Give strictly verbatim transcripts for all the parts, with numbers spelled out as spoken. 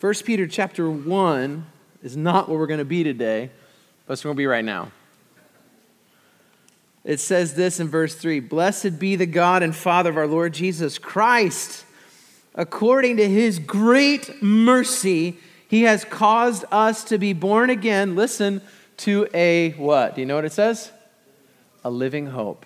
First Peter chapter one is not where we're going to be today, but it's where we'll be right now. It says this in verse three, "Blessed be the God and Father of our Lord Jesus Christ. According to his great mercy, he has caused us to be born again," listen, "to a," what? Do you know what it says? A living hope.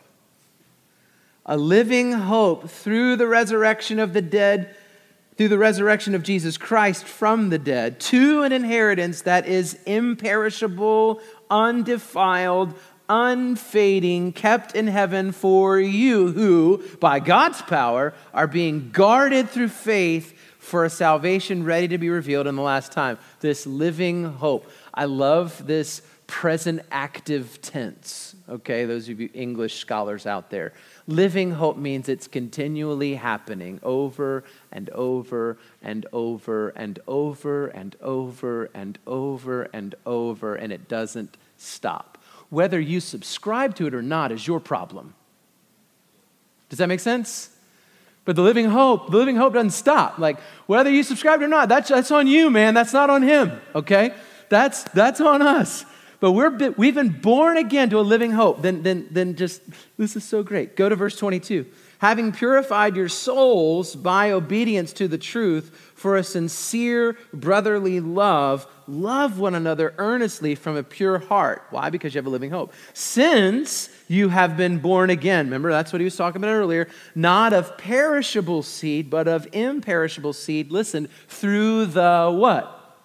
A living hope through the resurrection of the dead, through the resurrection of Jesus Christ from the dead, to an inheritance that is imperishable, undefiled, unfading, kept in heaven for you, who, by God's power, are being guarded through faith for a salvation ready to be revealed in the last time. This living hope. I love this present active tense. Okay, those of you English scholars out there. Living hope means it's continually happening over and over and over and over and over and over and over, and it doesn't stop. Whether you subscribe to it or not is your problem. Does that make sense? But the living hope, the living hope doesn't stop. Like, whether you subscribe or not, that's, that's on you, man. That's not on him, okay? That's, that's on us. But we're, we've been born again to a living hope. Then, then, then just, this is so great. Go to verse twenty-two. "Having purified your souls by obedience to the truth for a sincere brotherly love, love one another earnestly from a pure heart." Why? Because you have a living hope. "Since you have been born again." Remember, that's what he was talking about earlier. "Not of perishable seed, but of imperishable seed." Listen, "through the" what?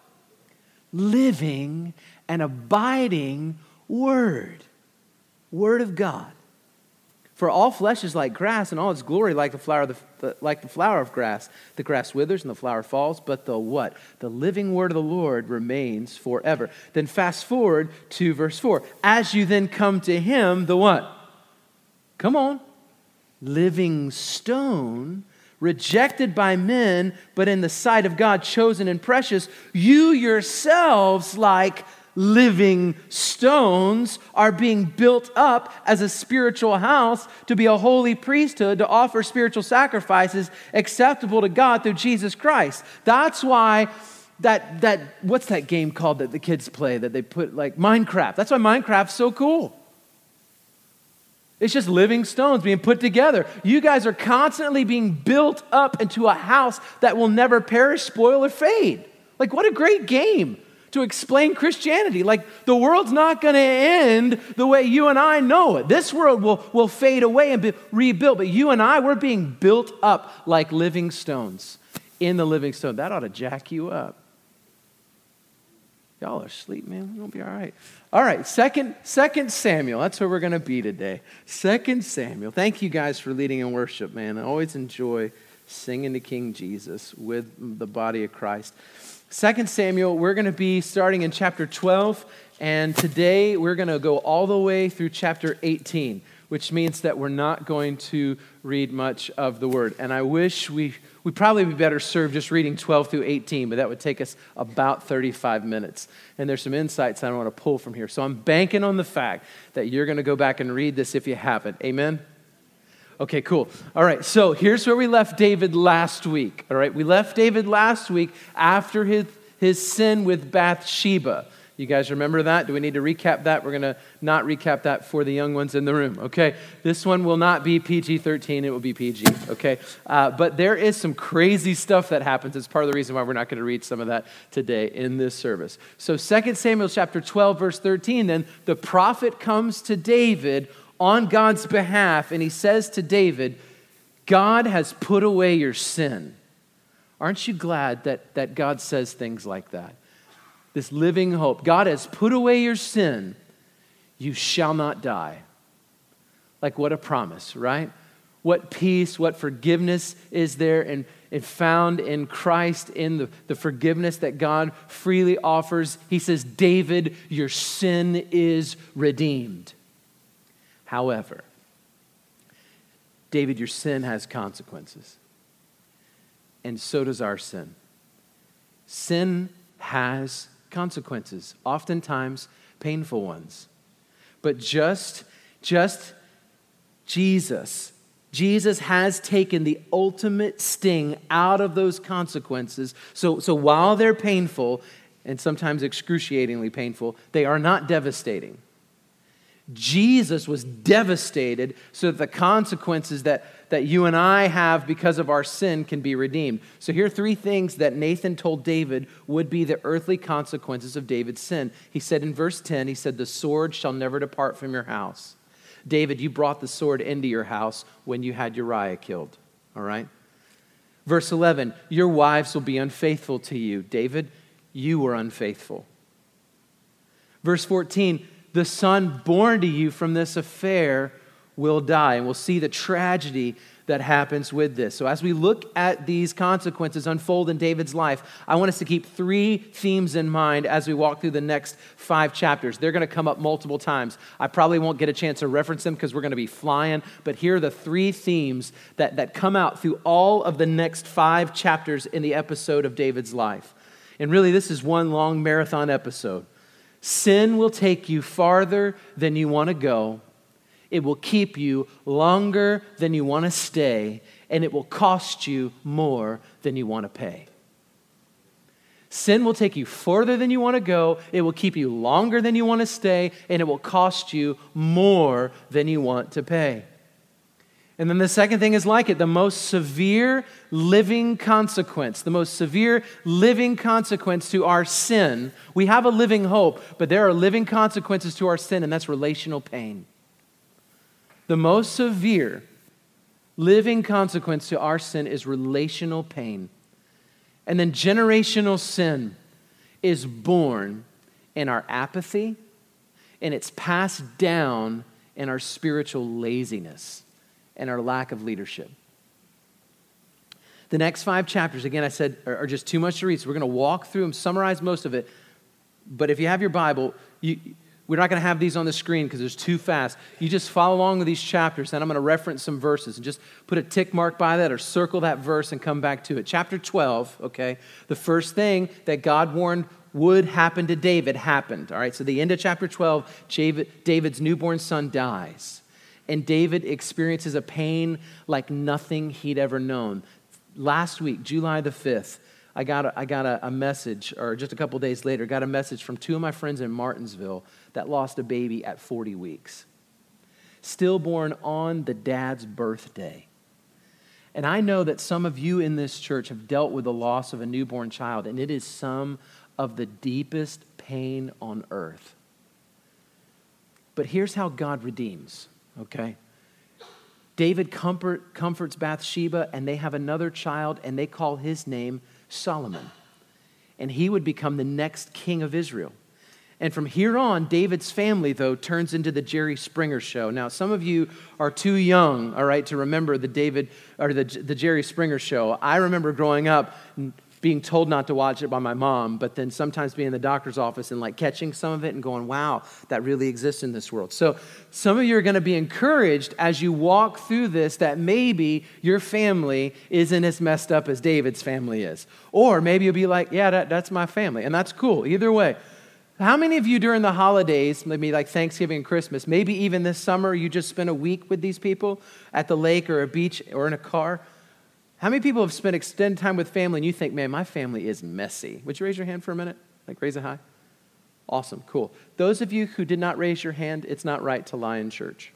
"Living and abiding word." Word of God. "For all flesh is like grass, and all its glory like the flower of the, like the flower of grass. The grass withers and the flower falls, but the what? The living word of the Lord remains forever." Then fast forward to verse four. "As you then come to him," the what? Come on. "Living stone, rejected by men, but in the sight of God chosen and precious, you yourselves like living stones are being built up as a spiritual house to be a holy priesthood, to offer spiritual sacrifices acceptable to God through Jesus Christ." That's why that, that what's that game called that the kids play that they put, like Minecraft? That's why Minecraft's so cool. It's just living stones being put together. You guys are constantly being built up into a house that will never perish, spoil, or fade. Like, what a great game to explain Christianity. Like, the world's not going to end the way you and I know it. This world will, will fade away and be rebuilt, but you and I, we're being built up like living stones in the living stone. That ought to jack you up. Y'all are asleep, man. It'll be all right. All right, second, second Samuel. That's where we're going to be today. Second Samuel. Thank you guys for leading in worship, man. I always enjoy singing to King Jesus with the body of Christ. Second Samuel, we're going to be starting in chapter twelve, and today we're going to go all the way through chapter eighteen, which means that we're not going to read much of the word. And I wish we, we'd probably be better served just reading twelve through eighteen, but that would take us about thirty-five minutes. And there's some insights I want to pull from here. So I'm banking on the fact that you're going to go back and read this if you haven't. Amen? Okay, cool. All right, so here's where we left David last week. All right, we left David last week after his, his sin with Bathsheba. You guys remember that? Do we need to recap that? We're going to not recap that for the young ones in the room, okay? This one will not be P G thirteen. It will be P G, okay? Uh, but there is some crazy stuff that happens. It's part of the reason why we're not going to read some of that today in this service. So Second Samuel chapter twelve, verse thirteen, then the prophet comes to David on God's behalf, and he says to David, "God has put away your sin." Aren't you glad that, that God says things like that? This living hope. God has put away your sin. You shall not die. Like, what a promise, right? What peace, what forgiveness is there and, and found in Christ, in the, the forgiveness that God freely offers. He says, "David, your sin is redeemed." However, David, your sin has consequences. And so does our sin. Sin has consequences, oftentimes painful ones. But just, just Jesus Jesus has taken the ultimate sting out of those consequences. So, so while they're painful, and sometimes excruciatingly painful, they are not devastating. Jesus was devastated so that the consequences that, that you and I have because of our sin can be redeemed. So here are three things that Nathan told David would be the earthly consequences of David's sin. He said in verse ten, he said, the sword shall never depart from your house. David, you brought the sword into your house when you had Uriah killed, all right? Verse eleven, your wives will be unfaithful to you. David, you were unfaithful. Verse fourteen, the son born to you from this affair will die. And we'll see the tragedy that happens with this. So as we look at these consequences unfold in David's life, I want us to keep three themes in mind as we walk through the next five chapters. They're going to come up multiple times. I probably won't get a chance to reference them because we're going to be flying, but here are the three themes that, that come out through all of the next five chapters in the episode of David's life. And really, this is one long marathon episode. Sin will take you farther than you want to go. It will keep you longer than you want to stay, and it will cost you more than you want to pay. Sin will take you further than you want to go. It will keep you longer than you want to stay, and it will cost you more than you want to pay. And then the second thing is like it, the most severe living consequence, the most severe living consequence to our sin. We have a living hope, but there are living consequences to our sin, and that's relational pain. The most severe living consequence to our sin is relational pain. And then generational sin is born in our apathy, and it's passed down in our spiritual laziness and our lack of leadership. The next five chapters, again, I said, are, are just too much to read, so we're going to walk through them, summarize most of it. But if you have your Bible, you, we're not going to have these on the screen because it's too fast. You just follow along with these chapters, and I'm going to reference some verses, and just put a tick mark by that or circle that verse and come back to it. Chapter twelve, okay, the first thing that God warned would happen to David happened, all right? So the end of chapter twelve, David's newborn son dies. And David experiences a pain like nothing he'd ever known. Last week, July the fifth, I got a, I got a, a message, or just a couple days later, got a message from two of my friends in Martinsville that lost a baby at forty weeks. Stillborn on the dad's birthday. And I know that some of you in this church have dealt with the loss of a newborn child, and it is some of the deepest pain on earth. But here's how God redeems. Okay, David comfort, comforts Bathsheba, and they have another child, and they call his name Solomon. And he would become the next king of Israel. And from here on, David's family, though, turns into the Jerry Springer Show. Now, some of you are too young, all right, to remember the David or the, the Jerry Springer Show. I remember growing up being told not to watch it by my mom, but then sometimes being in the doctor's office and like catching some of it and going, wow, that really exists in this world. So some of you are going to be encouraged as you walk through this that maybe your family isn't as messed up as David's family is. Or maybe you'll be like, yeah, that, that's my family. And that's cool. Either way. How many of you during the holidays, maybe like Thanksgiving and Christmas, maybe even this summer, you just spent a week with these people at the lake or a beach or in a car? How many people have spent extended time with family and you think, man, my family is messy? Would you raise your hand for a minute? Like raise it high? Awesome, cool. Those of you who did not raise your hand, it's not right to lie in church.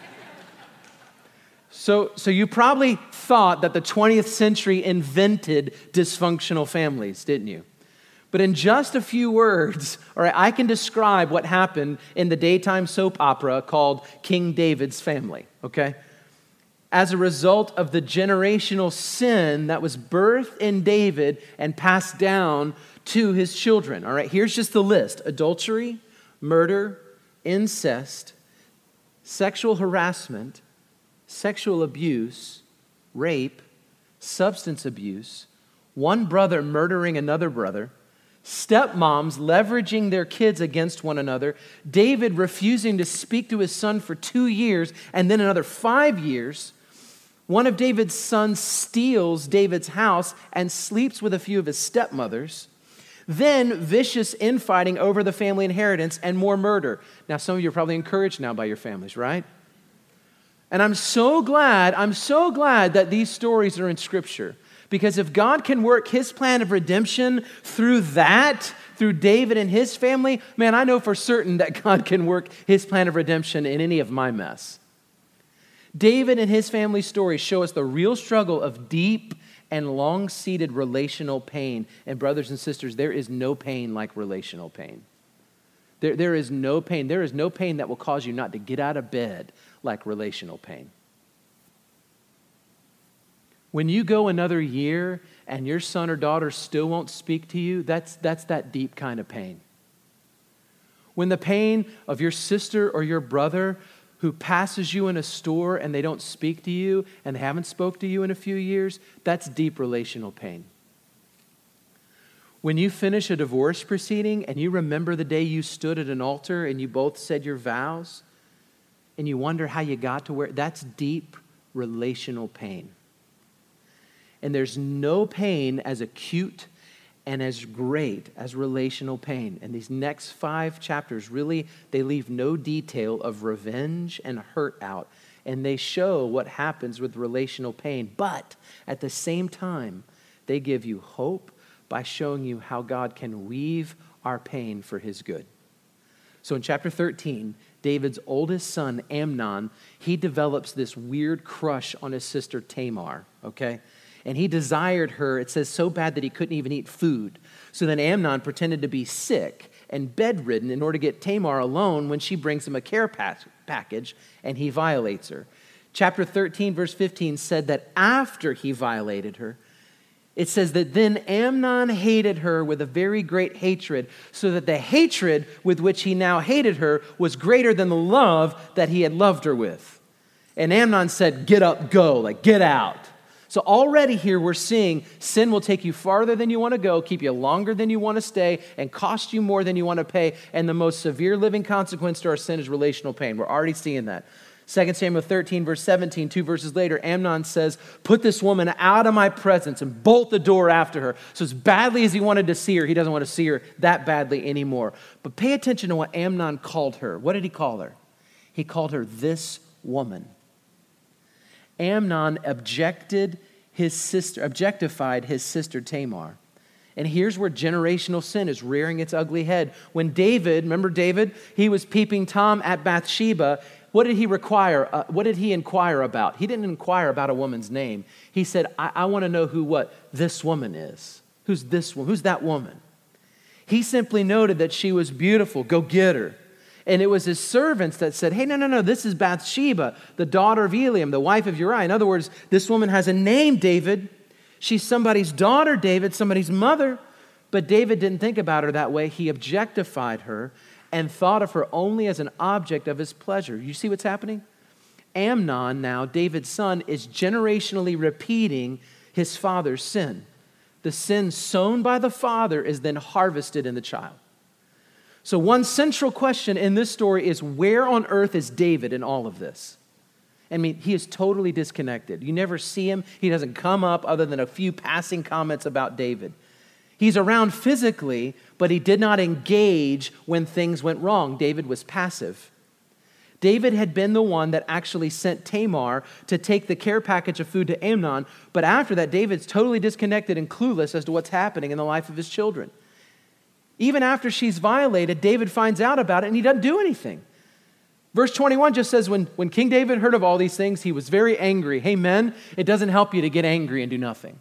So, so you probably thought that the twentieth century invented dysfunctional families, didn't you? But in just a few words, all right, I can describe what happened in the daytime soap opera called King David's Family, okay? As a result of the generational sin that was birthed in David and passed down to his children. All right, here's just the list. Adultery, murder, incest, sexual harassment, sexual abuse, rape, substance abuse, one brother murdering another brother, stepmoms leveraging their kids against one another, David refusing to speak to his son for two years and then another five years, one of David's sons steals David's house and sleeps with a few of his stepmothers. Then vicious infighting over the family inheritance and more murder. Now, some of you are probably encouraged now by your families, right? And I'm so glad, I'm so glad that these stories are in Scripture. Because if God can work his plan of redemption through that, through David and his family, man, I know for certain that God can work his plan of redemption in any of my mess. David and his family stories show us the real struggle of deep and long-seated relational pain. And brothers and sisters, there is no pain like relational pain. There, there is no pain. There is no pain that will cause you not to get out of bed like relational pain. When you go another year and your son or daughter still won't speak to you, that's, that's that deep kind of pain. When the pain of your sister or your brother who passes you in a store and they don't speak to you and they haven't spoke to you in a few years, that's deep relational pain. When you finish a divorce proceeding and you remember the day you stood at an altar and you both said your vows and you wonder how you got to where, that's deep relational pain. And there's no pain as acute and as great as relational pain. And these next five chapters really, they leave no detail of revenge and hurt out. And they show what happens with relational pain. But at the same time, they give you hope by showing you how God can weave our pain for his good. So in chapter thirteen, David's oldest son, Amnon, he develops this weird crush on his sister Tamar, okay? And he desired her, it says, so bad that he couldn't even eat food. So then Amnon pretended to be sick and bedridden in order to get Tamar alone when she brings him a care package, and he violates her. Chapter thirteen, verse fifteen said that after he violated her, it says that then Amnon hated her with a very great hatred, so that the hatred with which he now hated her was greater than the love that he had loved her with. And Amnon said, get up, go, like get out. So already here we're seeing sin will take you farther than you want to go, keep you longer than you want to stay, and cost you more than you want to pay. And the most severe living consequence to our sin is relational pain. We're already seeing that. Second Samuel thirteen, verse seventeen, two verses later, Amnon says, put this woman out of my presence and bolt the door after her. So as badly as he wanted to see her, he doesn't want to see her that badly anymore. But pay attention to what Amnon called her. What did he call her? He called her this woman. Amnon objected his sister, objectified his sister Tamar. And here's where generational sin is rearing its ugly head. When David, remember David? He was peeping Tom at Bathsheba. What did he require? Uh, what did he inquire about? He didn't inquire about a woman's name. He said, I, I want to know who what this woman is. Who's this woman? Who's that woman? He simply noted that she was beautiful. Go get her. And it was his servants that said, hey, no, no, no, this is Bathsheba, the daughter of Eliam, the wife of Uriah. In other words, this woman has a name, David. She's somebody's daughter, David, somebody's mother. But David didn't think about her that way. He objectified her and thought of her only as an object of his pleasure. You see what's happening? Amnon now, David's son, is generationally repeating his father's sin. The sin sown by the father is then harvested in the child. So one central question in this story is, where on earth is David in all of this? I mean, he is totally disconnected. You never see him. He doesn't come up other than a few passing comments about David. He's around physically, but he did not engage when things went wrong. David was passive. David had been the one that actually sent Tamar to take the care package of food to Amnon, but after that, David's totally disconnected and clueless as to what's happening in the life of his children. Even after she's violated, David finds out about it and he doesn't do anything. Verse twenty-one just says, when, when King David heard of all these things, he was very angry. Hey, men, it doesn't help you to get angry and do nothing.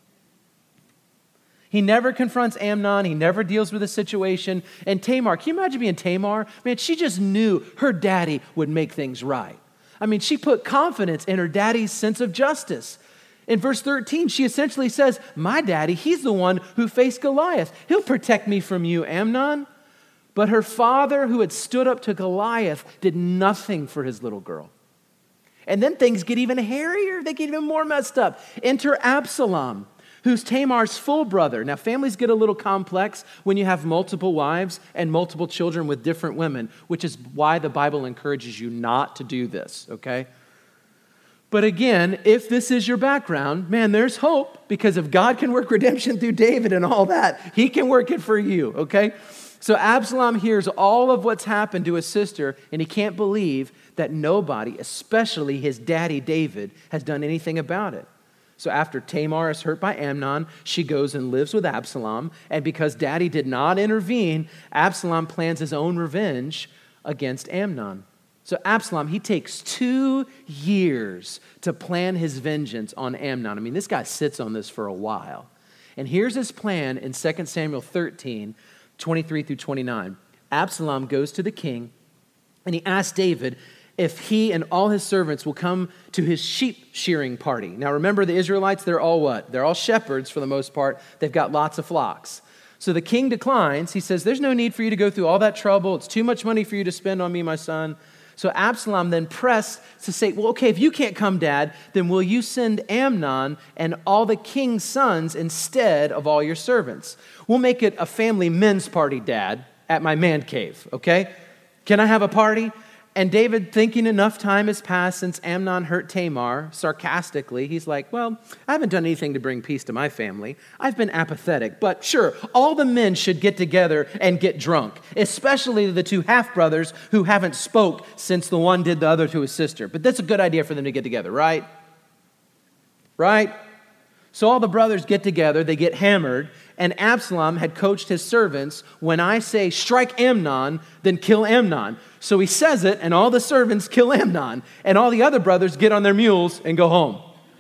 He never confronts Amnon. He never deals with the situation. And Tamar, can you imagine being Tamar? Man, she just knew her daddy would make things right. I mean, she put confidence in her daddy's sense of justice. In verse thirteen, she essentially says, my daddy, he's the one who faced Goliath. He'll protect me from you, Amnon. But her father, who had stood up to Goliath, did nothing for his little girl. And then things get even hairier. They get even more messed up. Enter Absalom, who's Tamar's full brother. Now, families get a little complex when you have multiple wives and multiple children with different women, which is why the Bible encourages you not to do this, okay? But again, if this is your background, man, there's hope, because if God can work redemption through David and all that, he can work it for you, okay? So Absalom hears all of what's happened to his sister, and he can't believe that nobody, especially his daddy David, has done anything about it. So after Tamar is hurt by Amnon, she goes and lives with Absalom, and because daddy did not intervene, Absalom plans his own revenge against Amnon. So Absalom, he takes two years to plan his vengeance on Amnon. I mean, this guy sits on this for a while. And here's his plan in Second Samuel thirteen, twenty-three through twenty-nine. Absalom goes to the king, and he asks David if he and all his servants will come to his sheep shearing party. Now remember, the Israelites, they're all what? They're all shepherds for the most part. They've got lots of flocks. So the king declines. He says, there's no need for you to go through all that trouble. It's too much money for you to spend on me, my son. So Absalom then pressed to say, well, okay, if you can't come, Dad, then will you send Amnon and all the king's sons instead of all your servants? We'll make it a family men's party, Dad, at my man cave, okay? Can I have a party? And David, thinking enough time has passed since Amnon hurt Tamar, sarcastically, he's like, well, I haven't done anything to bring peace to my family. I've been apathetic, but sure, all the men should get together and get drunk, especially the two half-brothers who haven't spoke since the one did the other to his sister. But that's a good idea for them to get together, right? Right? So all the brothers get together, they get hammered, and Absalom had coached his servants, when I say strike Amnon, then kill Amnon. So he says it, and all the servants kill Amnon, and all the other brothers get on their mules and go home.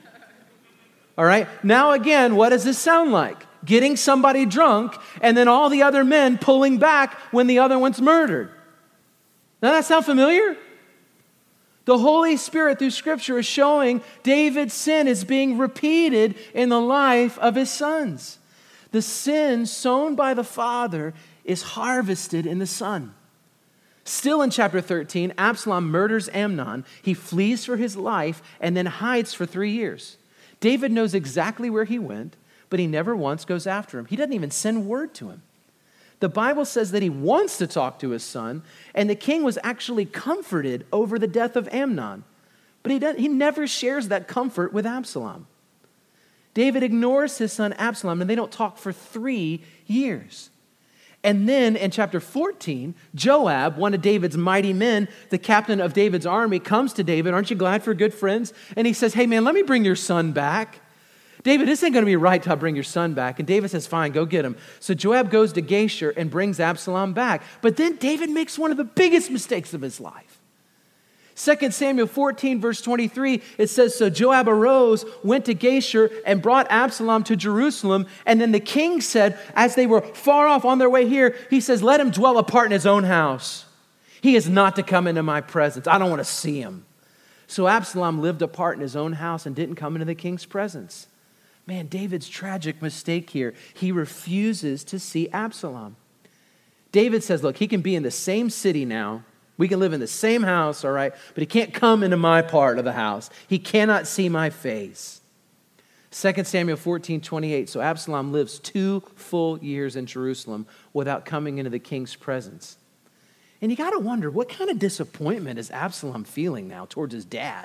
All right? Now again, what does this sound like? Getting somebody drunk, and then all the other men pulling back when the other one's murdered. Doesn't that sound familiar? The Holy Spirit through Scripture is showing David's sin is being repeated in the life of his sons. The sin sown by the father is harvested in the son. Still in chapter thirteen, Absalom murders Amnon. He flees for his life and then hides for three years. David knows exactly where he went, but he never once goes after him. He doesn't even send word to him. The Bible says that he wants to talk to his son, and the king was actually comforted over the death of Amnon. But he, does, he never shares that comfort with Absalom. David ignores his son Absalom, and they don't talk for three years. And then in chapter fourteen, Joab, one of David's mighty men, the captain of David's army, comes to David. Aren't you glad for good friends? And he says, hey man, let me bring your son back. David, this ain't going to be right till I bring your son back. And David says, fine, go get him. So Joab goes to Geshur and brings Absalom back. But then David makes one of the biggest mistakes of his life. Second Samuel fourteen, verse twenty-three, it says, so Joab arose, went to Geshur, and brought Absalom to Jerusalem. And then the king said, as they were far off on their way here, he says, let him dwell apart in his own house. He is not to come into my presence. I don't want to see him. So Absalom lived apart in his own house and didn't come into the king's presence. Man, David's tragic mistake here. He refuses to see Absalom. David says, look, he can be in the same city now. We can live in the same house, all right, but he can't come into my part of the house. He cannot see my face. Second Samuel fourteen, twenty-eight, so Absalom lives two full years in Jerusalem without coming into the king's presence. And you got to wonder, what kind of disappointment is Absalom feeling now towards his dad?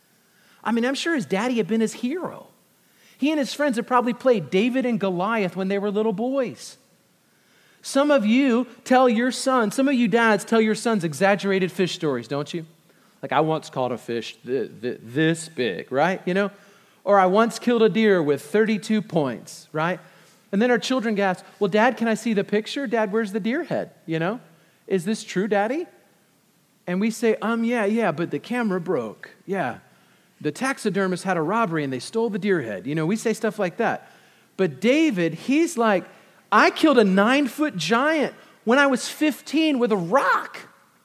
I mean, I'm sure his daddy had been his hero. He and his friends had probably played David and Goliath when they were little boys. Some of you tell your son, some of you dads tell your sons exaggerated fish stories, don't you? Like, I once caught a fish th- th- this big, right? You know? Or I once killed a deer with thirty-two points, right? And then our children gasp, well, Dad, can I see the picture? Dad, where's the deer head? You know? Is this true, Daddy? And we say, um, yeah, yeah, but the camera broke. Yeah. The taxidermist had a robbery and they stole the deer head. You know, we say stuff like that. But David, he's like, I killed a nine-foot giant when I was fifteen with a rock.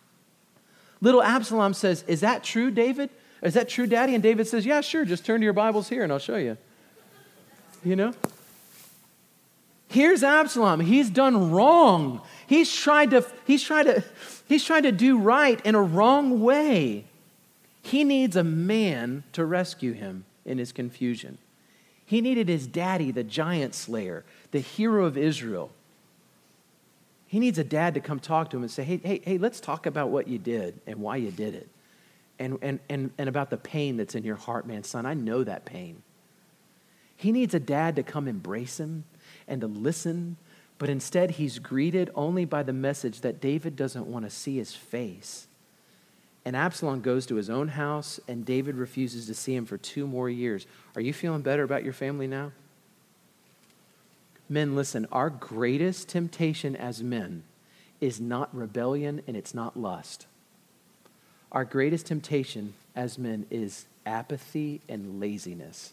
Little Absalom says, is that true, David? Is that true, Daddy? And David says, yeah, sure. Just turn to your Bibles here and I'll show you. You know? Here's Absalom. He's done wrong. He's tried to, he's tried to, he's tried to do right in a wrong way. He needs a man to rescue him in his confusion. He needed his daddy, the giant slayer, the hero of Israel. He needs a dad to come talk to him and say, hey, hey, hey, let's talk about what you did and why you did it. And, and, and, and about the pain that's in your heart, man. Son, I know that pain. He needs a dad to come embrace him and to listen, But instead, he's greeted only by the message that David doesn't want to see his face. And Absalom goes to his own house, and David refuses to see him for two more years. Are you feeling better about your family now? Men, listen, our greatest temptation as men is not rebellion and it's not lust. Our greatest temptation as men is apathy and laziness.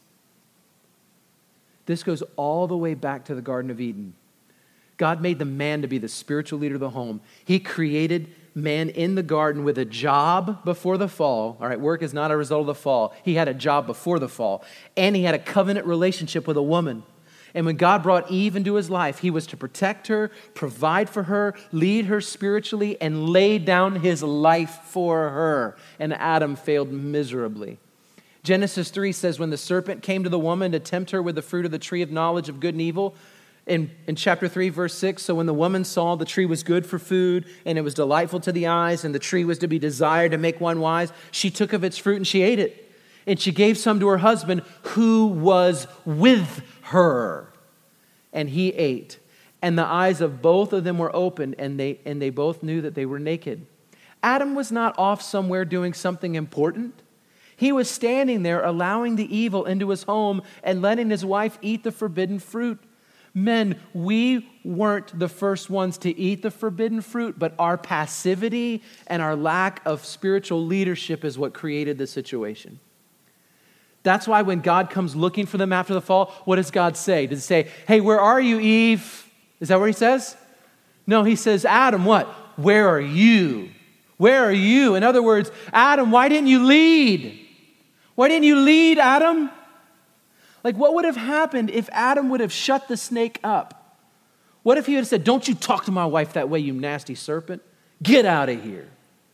This goes all the way back to the Garden of Eden. God made the man to be the spiritual leader of the home. He created man in the garden with a job before the fall. All right, work is not a result of the fall. He had a job before the fall. And he had a covenant relationship with a woman. And when God brought Eve into his life, he was to protect her, provide for her, lead her spiritually, and lay down his life for her. And Adam failed miserably. Genesis three says, when the serpent came to the woman to tempt her with the fruit of the tree of knowledge of good and evil, In, in chapter three, verse six, so when the woman saw the tree was good for food and it was delightful to the eyes and the tree was to be desired to make one wise, she took of its fruit and she ate it. And she gave some to her husband who was with her. And he ate. And the eyes of both of them were opened and they, and they both knew that they were naked. Adam was not off somewhere doing something important. He was standing there allowing the evil into his home and letting his wife eat the forbidden fruit. Men, we weren't the first ones to eat the forbidden fruit, but our passivity and our lack of spiritual leadership is what created the situation. That's why when God comes looking for them after the fall, what does God say? Does he say, hey, where are you, Eve? Is that what he says? No, he says, Adam, what? Where are you? Where are you? In other words, Adam, why didn't you lead? Why didn't you lead, Adam? Like, what would have happened if Adam would have shut the snake up? What if he had said, don't you talk to my wife that way, you nasty serpent? Get out of here.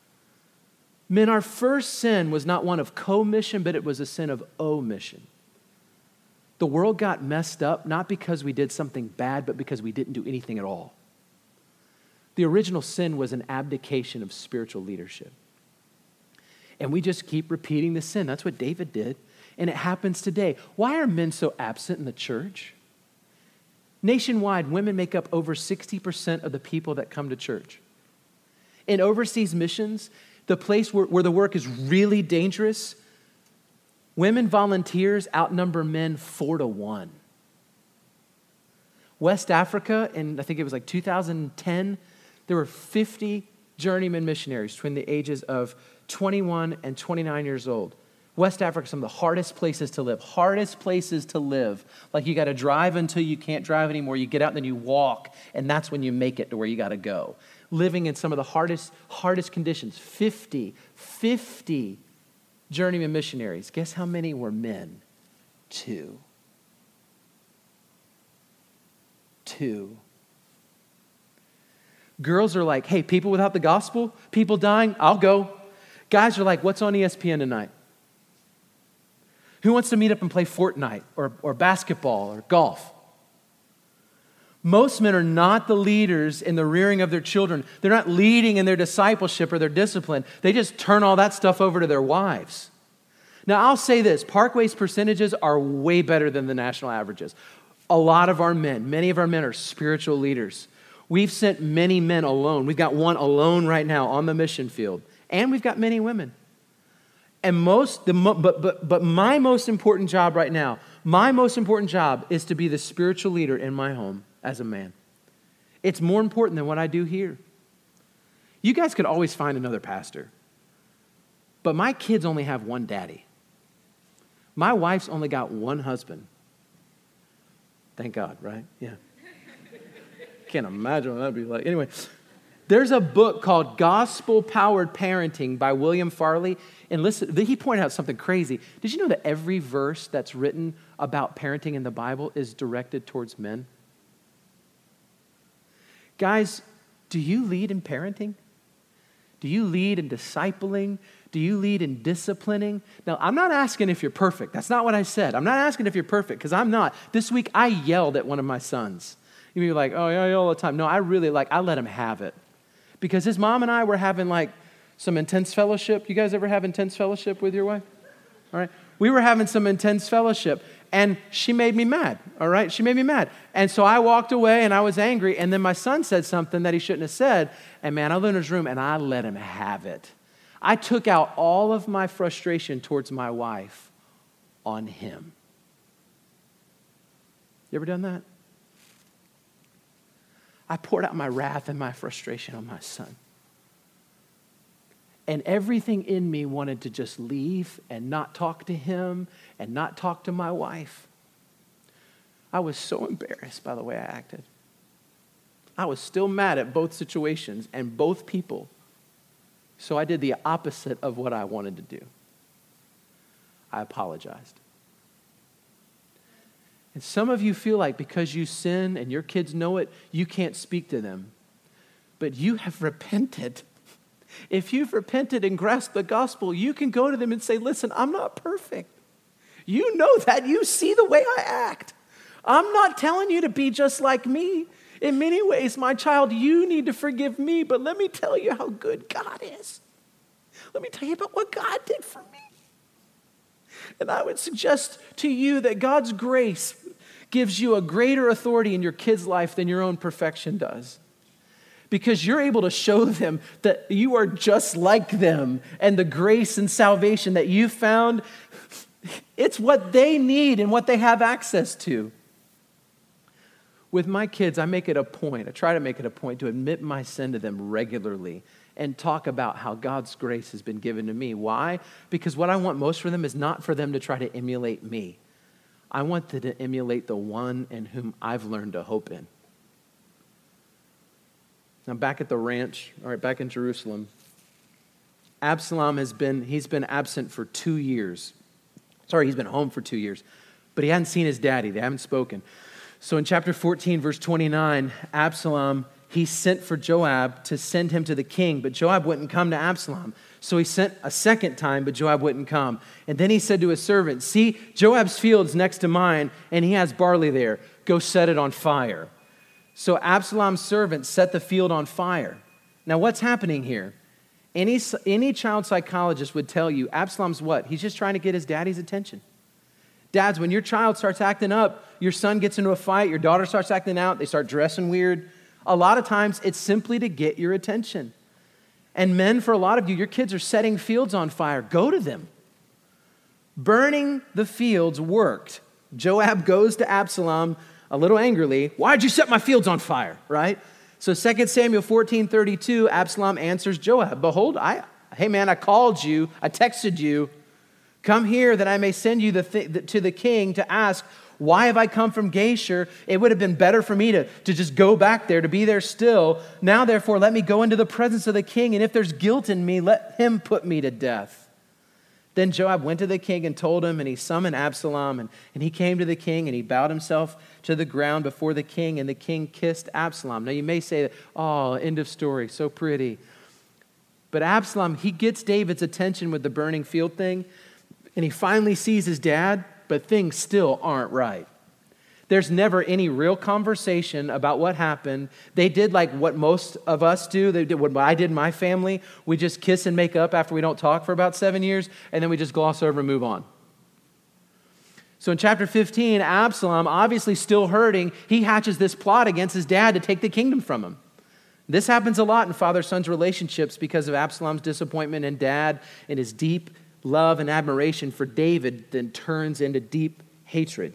Men, our first sin was not one of commission, but it was a sin of omission. The world got messed up not because we did something bad, but because we didn't do anything at all. The original sin was an abdication of spiritual leadership. And we just keep repeating the sin. That's what David did. And it happens today. Why are men so absent in the church? Nationwide, women make up over sixty percent of the people that come to church. In overseas missions, the place where, where the work is really dangerous, women volunteers outnumber men four to one. West Africa, and I think it was like two thousand ten, there were fifty journeyman missionaries between the ages of twenty-one and twenty-nine years old. West Africa is some of the hardest places to live. Hardest places to live. Like you got to drive until you can't drive anymore. You get out and then you walk, and that's when you make it to where you got to go. Living in some of the hardest, hardest conditions. fifty, fifty journeyman missionaries. Guess how many were men? Two. Two. Girls are like, hey, people without the gospel, people dying, I'll go. Guys are like, what's on E S P N tonight? Who wants to meet up and play Fortnite or, or basketball or golf? Most men are not the leaders in the rearing of their children. They're not leading in their discipleship or their discipline. They just turn all that stuff over to their wives. Now, I'll say this. Parkway's percentages are way better than the national averages. A lot of our men, many of our men are spiritual leaders. We've sent many men alone. We've got one alone right now on the mission field. And we've got many women. And most, the but but but my most important job right now, my most important job is to be the spiritual leader in my home as a man. It's more important than what I do here. You guys could always find another pastor. But my kids only have one daddy. My wife's only got one husband. Thank God, right? Yeah. Can't imagine what that'd be like. Anyway, there's a book called Gospel-Powered Parenting by William Farley. And listen, he pointed out something crazy. Did you know that every verse that's written about parenting in the Bible is directed towards men? Guys, do you lead in parenting? Do you lead in discipling? Do you lead in disciplining? Now, I'm not asking if you're perfect. That's not what I said. I'm not asking if you're perfect, because I'm not. This week, I yelled at one of my sons. You'd be like, oh, yeah, I yell all the time. No, I really, like, I let him have it. Because his mom and I were having, like, some intense fellowship. You guys ever have intense fellowship with your wife? All right. we were having some intense fellowship, and she made me mad, all right? She made me mad. And so I walked away, and I was angry, and then my son said something that he shouldn't have said, and man, I went in his room, and I let him have it. I took out all of my frustration towards my wife on him. You ever done that? I poured out my wrath and my frustration on my son. And everything in me wanted to just leave and not talk to him and not talk to my wife. I was so embarrassed by the way I acted. I was still mad at both situations and both people. So I did the opposite of what I wanted to do. I apologized. And some of you feel like because you sin and your kids know it, you can't speak to them. But you have repented. If you've repented and grasped the gospel, you can go to them and say, listen, I'm not perfect. You know that. You see the way I act. I'm not telling you to be just like me. In many ways, my child, you need to forgive me, but let me tell you how good God is. Let me tell you about what God did for me. And I would suggest to you that God's grace gives you a greater authority in your kid's life than your own perfection does. Because you're able to show them that you are just like them, and the grace and salvation that you found, it's what they need and what they have access to. With my kids, I make it a point, I try to make it a point to admit my sin to them regularly and talk about how God's grace has been given to me. Why? Because what I want most for them is not for them to try to emulate me. I want them to emulate the one in whom I've learned to hope in. Now back at the ranch, all right, back in Jerusalem, Absalom has been, he's been absent for two years. Sorry, he's been home for two years, but he hadn't seen his daddy. They haven't spoken. So in chapter fourteen, verse twenty-nine, Absalom, he sent for Joab to send him to the king, but Joab wouldn't come to Absalom. So he sent a second time, but Joab wouldn't come. And then he said to his servant, see, Joab's field's next to mine, and he has barley there. Go set it on fire. So Absalom's servant set the field on fire. Now what's happening here? Any, any child psychologist would tell you Absalom's what? He's just trying to get his daddy's attention. Dads, when your child starts acting up, your son gets into a fight, your daughter starts acting out, they start dressing weird. A lot of times it's simply to get your attention. And men, for a lot of you, your kids are setting fields on fire. Go to them. Burning the fields worked. Joab goes to Absalom a little angrily. Why'd you set my fields on fire, right? So Second Samuel fourteen thirty-two, Absalom answers Joab, behold, I, hey man, I called you, I texted you. Come here that I may send you the th- to the king to ask, why have I come from Geshur? It would have been better for me to, to just go back there, to be there still. Now, therefore, let me go into the presence of the king, and if there's guilt in me, let him put me to death. Then Joab went to the king and told him, and he summoned Absalom, and, and he came to the king, and he bowed himself to the ground before the king, and the king kissed Absalom. Now, you may say, oh, end of story, so pretty. But Absalom, he gets David's attention with the burning field thing, and he finally sees his dad, but things still aren't right. There's never any real conversation about what happened. They did like what most of us do. They did what I did in my family. We just kiss and make up after we don't talk for about seven years, and then we just gloss over and move on. So in chapter fifteen, Absalom, obviously still hurting, he hatches this plot against his dad to take the kingdom from him. This happens a lot in father-son's relationships because of Absalom's disappointment in dad and his deep love and admiration for David then turns into deep hatred.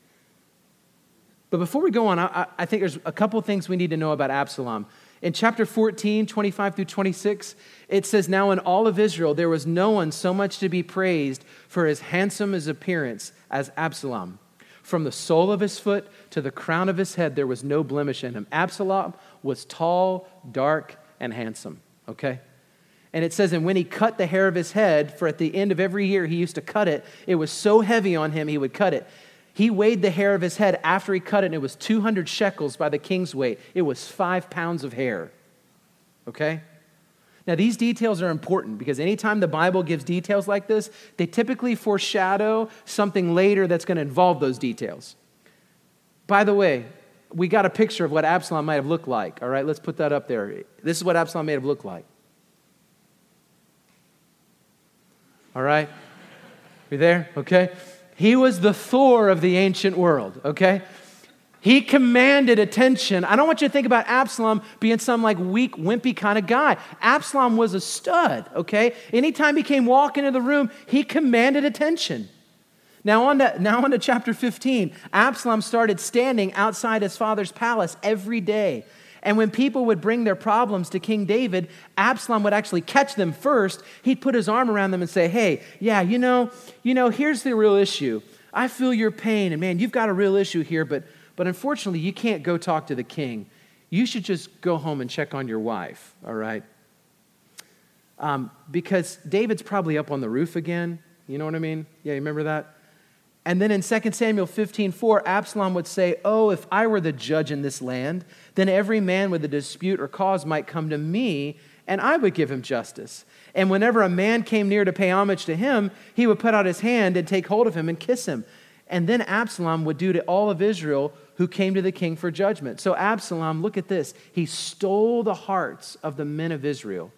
But before we go on, I, I think there's a couple things we need to know about Absalom. In chapter fourteen, twenty-five through twenty-six, it says, now in all of Israel, there was no one so much to be praised for as handsome his appearance as Absalom. From the sole of his foot to the crown of his head, there was no blemish in him. Absalom was tall, dark, and handsome, okay? And it says, and when he cut the hair of his head, for at the end of every year he used to cut it, it was so heavy on him he would cut it. He weighed the hair of his head after he cut it, and it was two hundred shekels by the king's weight. It was five pounds of hair, okay? Now, these details are important because anytime the Bible gives details like this, they typically foreshadow something later that's going to involve those details. By the way, we got a picture of what Absalom might have looked like, all right? Let's put that up there. This is what Absalom may have looked like. All right? You there? Okay. He was the Thor of the ancient world, okay? He commanded attention. I don't want you to think about Absalom being some like weak, wimpy kind of guy. Absalom was a stud, okay? Anytime he came walking into the room, he commanded attention. Now on to, now on to chapter fifteen. Absalom started standing outside his father's palace every day. And when people would bring their problems to King David, Absalom would actually catch them first. He'd put his arm around them and say, hey, yeah, you know, you know, here's the real issue. I feel your pain, and man, you've got a real issue here, but, but unfortunately, you can't go talk to the king. You should just go home and check on your wife, all right? Um, because David's probably up on the roof again. You know what I mean? Yeah, you remember that? And then in Second Samuel fifteen four, Absalom would say, oh, if I were the judge in this land, then every man with a dispute or cause might come to me, and I would give him justice. And whenever a man came near to pay homage to him, he would put out his hand and take hold of him and kiss him. And then Absalom would do to all of Israel who came to the king for judgment. So Absalom, look at this, he stole the hearts of the men of Israel.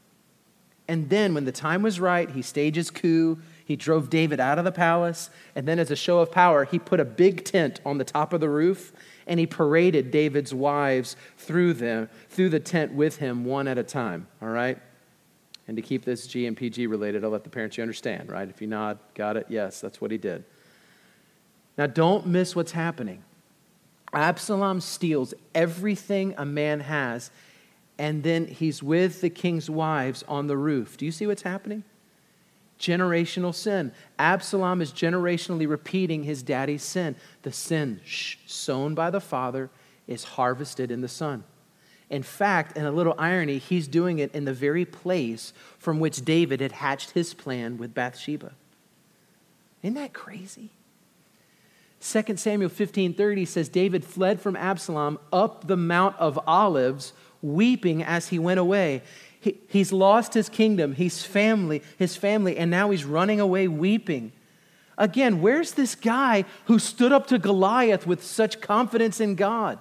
And then when the time was right, he staged his coup. He drove David out of the palace, and then as a show of power, he put a big tent on the top of the roof, and he paraded David's wives through them, through the tent with him one at a time, all right? And to keep this G and P G related, I'll let the parents you understand, right? If you nod, got it? Yes, that's what he did. Now, don't miss what's happening. Absalom steals everything a man has, and then he's with the king's wives on the roof. Do you see what's happening? Generational sin. Absalom is generationally repeating his daddy's sin. The sin sh- sown by the father is harvested in the son. In fact, in a little irony, he's doing it in the very place from which David had hatched his plan with Bathsheba. Isn't that crazy? Second Samuel fifteen thirty says, David fled from Absalom up the Mount of Olives, weeping as he went away. He, he's lost his kingdom, his family, his family, and now he's running away weeping. Again, where's this guy who stood up to Goliath with such confidence in God?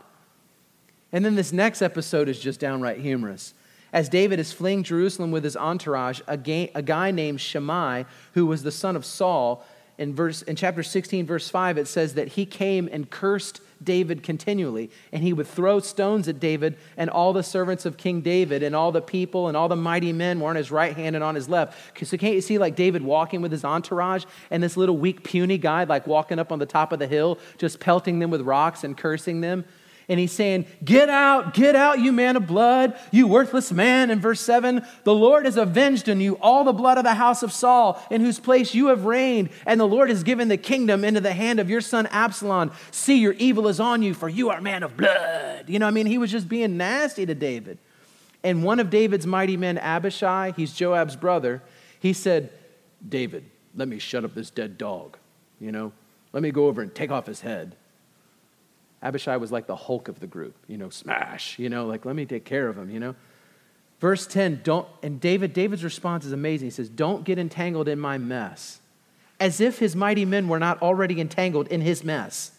And then this next episode is just downright humorous. As David is fleeing Jerusalem with his entourage, a, ga- a guy named Shimei, who was the son of Saul, in verse in chapter sixteen, verse five, it says that he came and cursed David continually, and he would throw stones at David, and all the servants of King David and all the people and all the mighty men were on his right hand and on his left. So can't you see like David walking with his entourage and this little weak puny guy like walking up on the top of the hill, just pelting them with rocks and cursing them? And he's saying, get out, get out, you man of blood, you worthless man. In verse seven, the Lord has avenged on you all the blood of the house of Saul, in whose place you have reigned, and the Lord has given the kingdom into the hand of your son Absalom. See, your evil is on you, for you are a man of blood. You know, I mean, he was just being nasty to David. And one of David's mighty men, Abishai, he's Joab's brother, he said, David, let me shut up this dead dog. You know, let me go over and take off his head. Abishai was like the Hulk of the group, you know, smash, you know, like, let me take care of him, you know. Verse ten, don't, and David, David's response is amazing. He says, don't get entangled in my mess. As if his mighty men were not already entangled in his mess.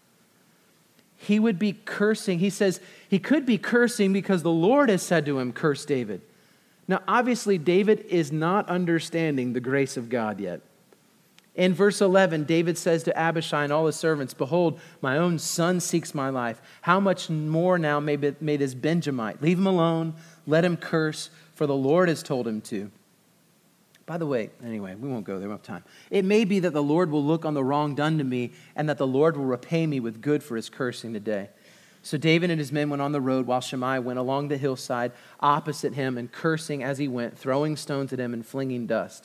He would be cursing. He says he could be cursing because the Lord has said to him, curse David. Now, obviously, David is not understanding the grace of God yet. In verse eleven, David says to Abishai and all his servants, behold, my own son seeks my life. How much more now may, be, may this Benjamite? Leave him alone. Let him curse, for the Lord has told him to. By the way, anyway, we won't go there. We don't have time. It may be that the Lord will look on the wrong done to me, and that the Lord will repay me with good for his cursing today. So David and his men went on the road, while Shimei went along the hillside opposite him, and cursing as he went, throwing stones at him and flinging dust.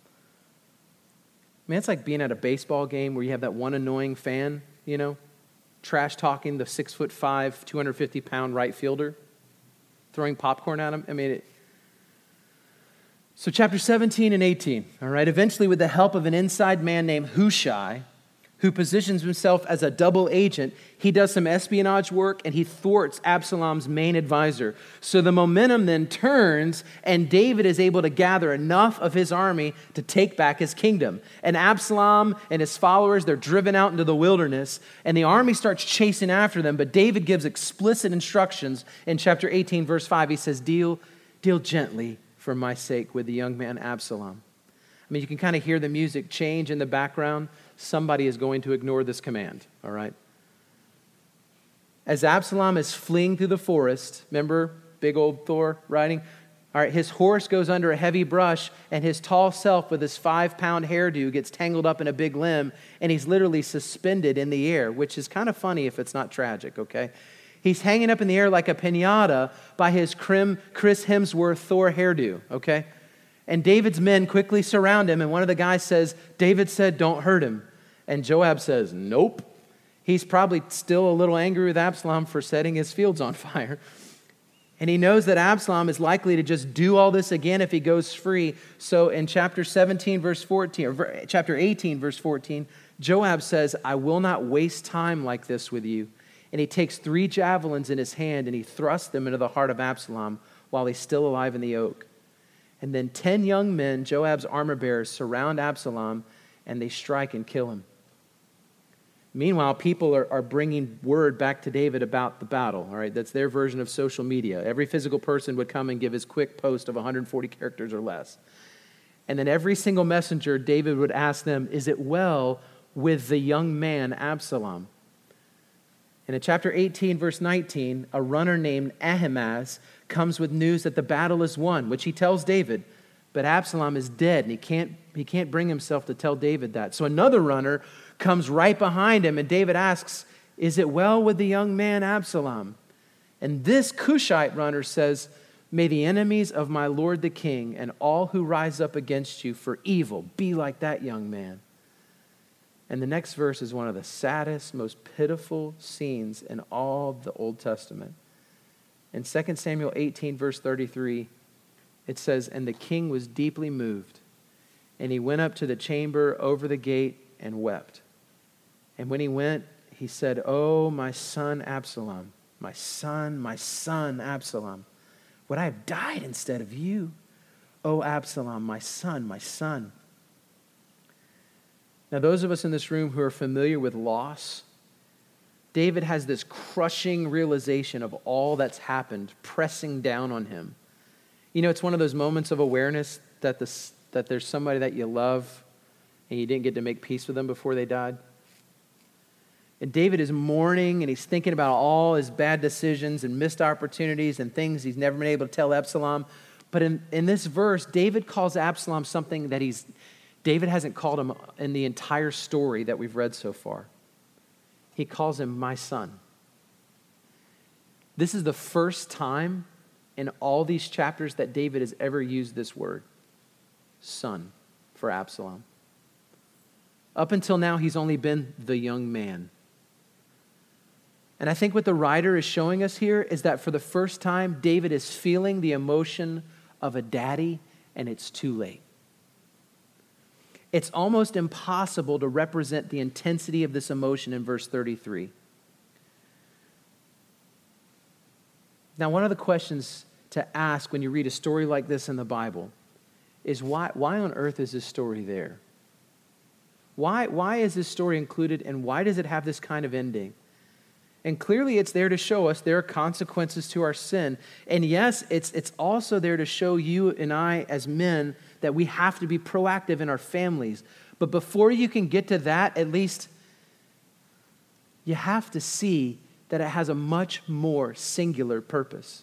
Man, it's like being at a baseball game where you have that one annoying fan, you know, trash talking the six foot five, two hundred fifty pound right fielder, throwing popcorn at him. I mean, it. So chapter seventeen and eighteen, all right, eventually with the help of an inside man named Hushai, who positions himself as a double agent, he does some espionage work and he thwarts Absalom's main advisor. So the momentum then turns and David is able to gather enough of his army to take back his kingdom. And Absalom and his followers, they're driven out into the wilderness and the army starts chasing after them. But David gives explicit instructions in chapter eighteen, verse five. He says, deal, deal gently for my sake with the young man Absalom. I mean, you can kind of hear the music change in the background. Somebody is going to ignore this command, all right? As Absalom is fleeing through the forest, remember big old Thor riding? All right, his horse goes under a heavy brush, and his tall self with his five-pound hairdo gets tangled up in a big limb, and he's literally suspended in the air, which is kind of funny if it's not tragic, okay? He's hanging up in the air like a piñata by his Chris Hemsworth Thor hairdo, okay? And David's men quickly surround him, and one of the guys says, David said, don't hurt him. And Joab says, nope. He's probably still a little angry with Absalom for setting his fields on fire. And he knows that Absalom is likely to just do all this again if he goes free. So in chapter seventeen, verse fourteen, or chapter eighteen, verse fourteen, Joab says, I will not waste time like this with you. And he takes three javelins in his hand and he thrusts them into the heart of Absalom while he's still alive in the oak. And then ten young men, Joab's armor bearers, surround Absalom and they strike and kill him. Meanwhile, people are, are bringing word back to David about the battle, all right? That's their version of social media. Every physical person would come and give his quick post of one hundred forty characters or less. And then every single messenger, David would ask them, is it well with the young man Absalom? And in chapter eighteen, verse nineteen, a runner named Ahimaaz comes with news that the battle is won, which he tells David. But Absalom is dead, and he can't, he can't bring himself to tell David that. So another runner comes right behind him, and David asks, is it well with the young man Absalom? And this Cushite runner says, may the enemies of my lord the king and all who rise up against you for evil be like that young man. And the next verse is one of the saddest, most pitiful scenes in all the Old Testament. In Second Samuel eighteen, verse thirty-three, it says, and the king was deeply moved, and he went up to the chamber over the gate and wept. And when he went, he said, oh, my son Absalom, my son, my son Absalom, would I have died instead of you? Oh, Absalom, my son, my son. Now, those of us in this room who are familiar with loss, David has this crushing realization of all that's happened, pressing down on him. You know, it's one of those moments of awareness that, this, that there's somebody that you love and you didn't get to make peace with them before they died. And David is mourning and he's thinking about all his bad decisions and missed opportunities and things he's never been able to tell Absalom. But in, in this verse, David calls Absalom something that he's David hasn't called him in the entire story that we've read so far. He calls him my son. This is the first time in all these chapters that David has ever used this word, son, for Absalom. Up until now, he's only been the young man. And I think what the writer is showing us here is that for the first time, David is feeling the emotion of a daddy, and it's too late. It's almost impossible to represent the intensity of this emotion in verse thirty-three. Now, one of the questions to ask when you read a story like this in the Bible is why, why on earth is this story there? Why, why is this story included, and why does it have this kind of ending? And clearly it's there to show us there are consequences to our sin. And yes, it's, it's also there to show you and I as men that we have to be proactive in our families. But before you can get to that, at least you have to see that it has a much more singular purpose.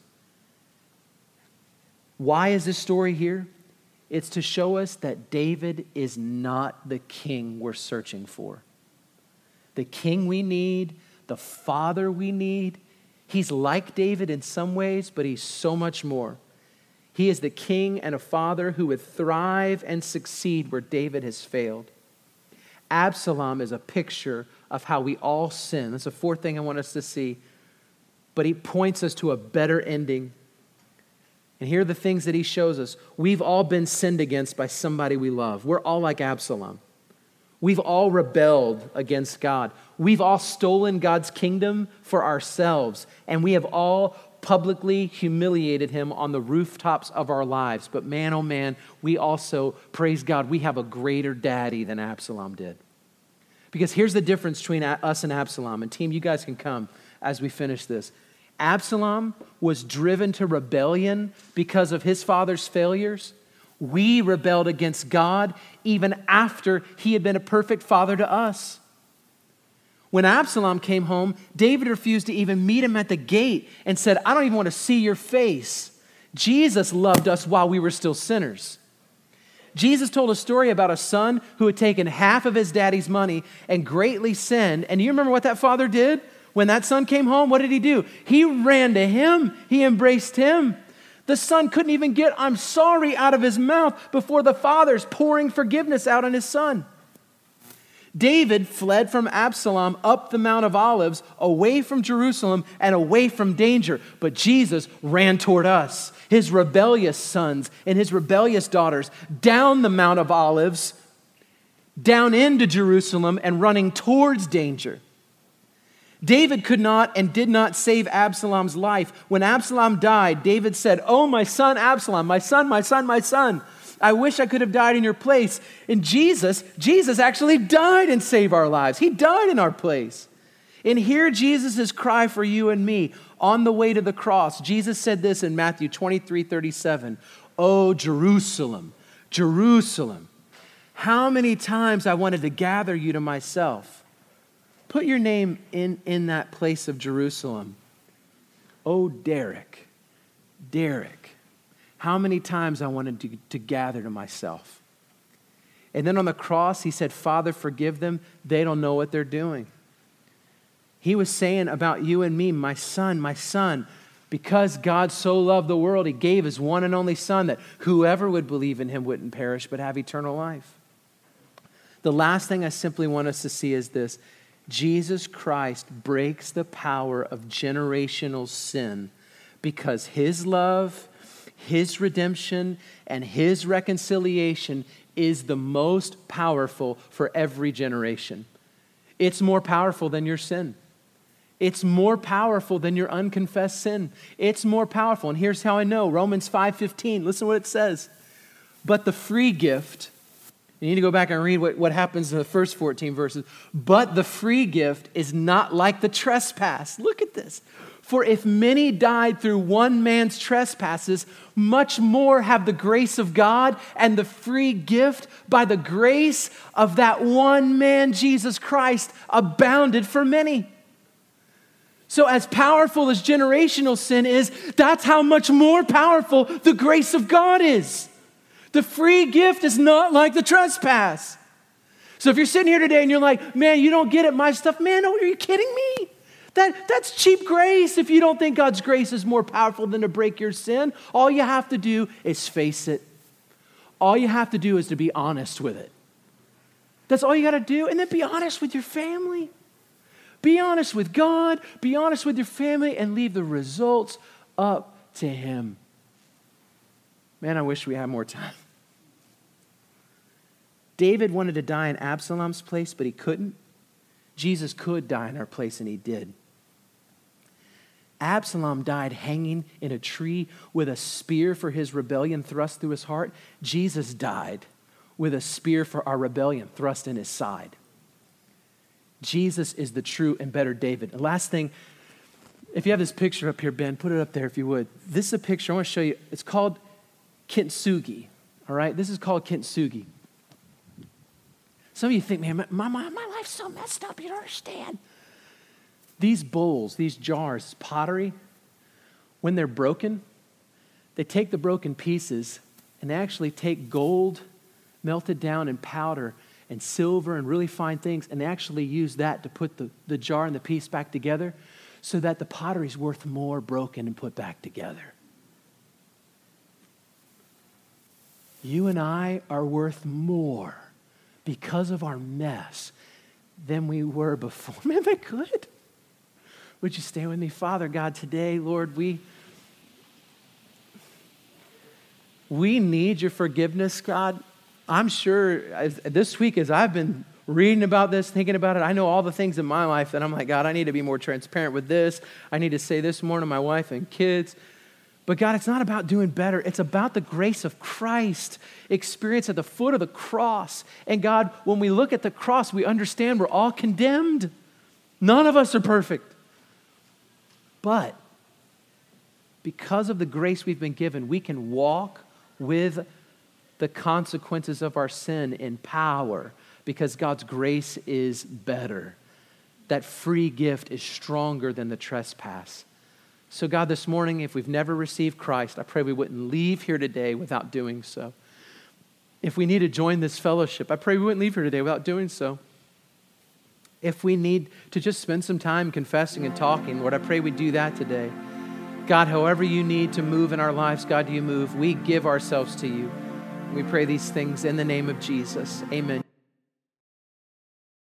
Why is this story here? It's to show us that David is not the king we're searching for. The king we need, the father we need, he's like David in some ways, but he's so much more. He is the king and a father who would thrive and succeed where David has failed. Absalom is a picture of how we all sin. That's the fourth thing I want us to see. But he points us to a better ending. And here are the things that he shows us. We've all been sinned against by somebody we love. We're all like Absalom. We've all rebelled against God. We've all stolen God's kingdom for ourselves. And we have all publicly humiliated him on the rooftops of our lives. But man, oh man, we also, praise God, we have a greater daddy than Absalom did. Because here's the difference between us and Absalom. And team, you guys can come as we finish this. Absalom was driven to rebellion because of his father's failures, We rebelled against God even after he had been a perfect father to us. When Absalom came home, David refused to even meet him at the gate and said, I don't even want to see your face. Jesus loved us while we were still sinners. Jesus told a story about a son who had taken half of his daddy's money and greatly sinned. And do you remember what that father did? When that son came home, what did he do? He ran to him. He embraced him. The son couldn't even get I'm sorry out of his mouth before the father's pouring forgiveness out on his son. David fled from Absalom up the Mount of Olives, away from Jerusalem and away from danger. But Jesus ran toward us, his rebellious sons and his rebellious daughters, down the Mount of Olives, down into Jerusalem and running towards danger. David could not and did not save Absalom's life. When Absalom died, David said, oh, my son Absalom, my son, my son, my son. I wish I could have died in your place. And Jesus, Jesus actually died and saved our lives. He died in our place. And hear Jesus' cry for you and me on the way to the cross. Jesus said this in Matthew twenty-three thirty-seven. Oh, Jerusalem, Jerusalem, how many times I wanted to gather you to myself. Put your name in, in that place of Jerusalem. Oh, Derek, Derek. How many times I wanted to, to gather to myself. And then on the cross, he said, Father, forgive them. They don't know what they're doing. He was saying about you and me, my son, my son, because God so loved the world, he gave his one and only son that whoever would believe in him wouldn't perish but have eternal life. The last thing I simply want us to see is this. Jesus Christ breaks the power of generational sin because his love, his redemption, and his reconciliation is the most powerful for every generation. It's more powerful than your sin. It's more powerful than your unconfessed sin. It's more powerful. And here's how I know. Romans five fifteen. Listen to what it says. But the free gift, you need to go back and read what, what happens in the first fourteen verses. But the free gift is not like the trespass. Look at this. For if many died through one man's trespasses, much more have the grace of God and the free gift by the grace of that one man, Jesus Christ, abounded for many. So as powerful as generational sin is, that's how much more powerful the grace of God is. The free gift is not like the trespass. So if you're sitting here today and you're like, man, you don't get it, my stuff, man, no, are you kidding me? That, that's cheap grace. If you don't think God's grace is more powerful than to break your sin, all you have to do is face it. All you have to do is to be honest with it. That's all you got to do. And then be honest with your family. Be honest with God. Be honest with your family and leave the results up to him. Man, I wish we had more time. David wanted to die in Absalom's place, but he couldn't. Jesus could die in our place, and he did. Absalom died hanging in a tree with a spear for his rebellion thrust through his heart. Jesus died with a spear for our rebellion thrust in his side. Jesus is the true and better David. And last thing, if you have this picture up here, Ben, put it up there if you would. This is a picture I want to show you. It's called kintsugi, all right? This is called kintsugi. Some of you think, man, my, my, my life's so messed up, you don't understand. These bowls, these jars, pottery, when they're broken, they take the broken pieces and they actually take gold melted down in powder and silver and really fine things, and they actually use that to put the, the jar and the piece back together so that the pottery's worth more broken and put back together. You and I are worth more because of our mess than we were before. Man, they could. Would you stay with me? Father God, today, Lord, we, we need your forgiveness, God. I'm sure as, this week as I've been reading about this, thinking about it, I know all the things in my life that I'm like, God, I need to be more transparent with this. I need to say this more to my wife and kids. But God, it's not about doing better. It's about the grace of Christ experienced at the foot of the cross. And God, when we look at the cross, we understand we're all condemned. None of us are perfect. But because of the grace we've been given, we can walk with the consequences of our sin in power because God's grace is better. That free gift is stronger than the trespass. So God, this morning, if we've never received Christ, I pray we wouldn't leave here today without doing so. If we need to join this fellowship, I pray we wouldn't leave here today without doing so. If we need to just spend some time confessing and talking, Lord, I pray we do that today. God, however you need to move in our lives, God, you move. We give ourselves to you. We pray these things in the name of Jesus. Amen.